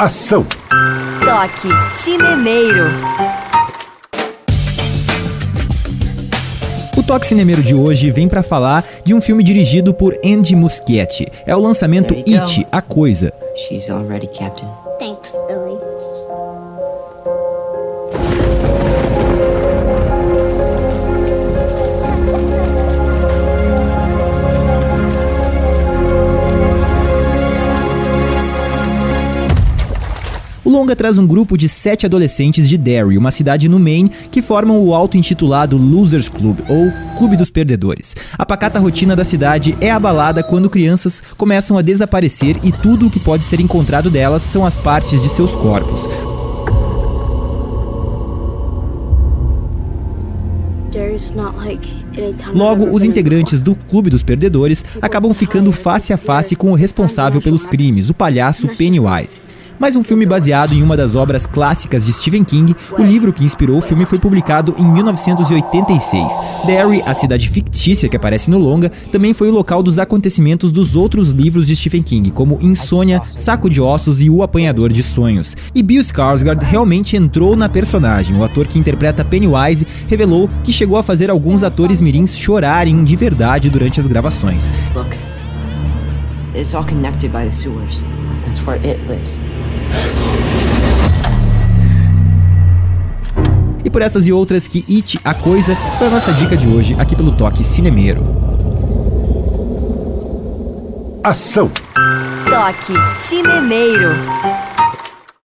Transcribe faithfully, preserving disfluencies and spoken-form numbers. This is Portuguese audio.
Ação! Toque Cinemeiro. O Toque Cinemeiro de hoje vem para falar de um filme dirigido por Andy Muschietti. É o lançamento It, A Coisa. She's all ready, Captain. Thanks, Billy. O longa traz um grupo de sete adolescentes de Derry, uma cidade no Maine, que formam o auto-intitulado Losers Club, ou Clube dos Perdedores. A pacata rotina da cidade é abalada quando crianças começam a desaparecer e tudo o que pode ser encontrado delas são as partes de seus corpos. Logo, os integrantes do Clube dos Perdedores acabam ficando face a face com o responsável pelos crimes, o palhaço Pennywise. Mas um filme baseado em uma das obras clássicas de Stephen King, o livro que inspirou o filme foi publicado em mil novecentos e oitenta e seis. Derry, a cidade fictícia que aparece no longa, também foi o local dos acontecimentos dos outros livros de Stephen King, como Insônia, Saco de Ossos e O Apanhador de Sonhos. E Bill Skarsgård realmente entrou na personagem. O ator que interpreta Pennywise revelou que chegou a fazer alguns atores mirins chorarem de verdade durante as gravações. Look, it's all connected by the sewers. That's where it lives. E por essas e outras que It, A Coisa, foi a nossa dica de hoje aqui pelo Toque Cinemeiro. Ação! Toque Cinemeiro.